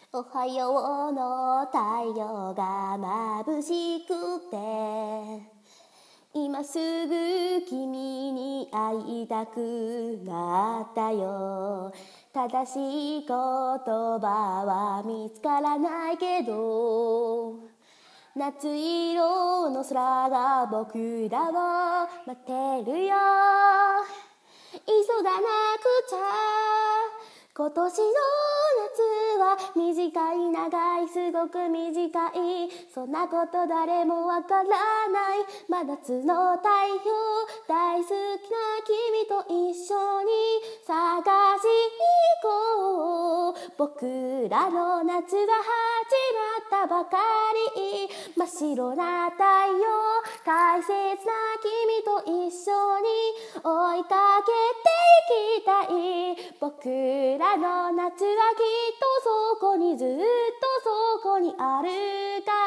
おはようの太陽が眩しくて、今すぐ君に会いたくなったよ。正しい言葉は見つからないけど、夏色の空が僕らを待ってるよ。急がなくちゃ、今年の夏は短い長いすごく短い、そんなこと誰もわからない。真夏の太陽、大好きな君と一緒に探しに行こう。僕らの夏は始まったばかり。真っ白な太陽、大切な君と一緒に追いかけていきたい。僕らの夏はきっとそこにずっとそこにあるから。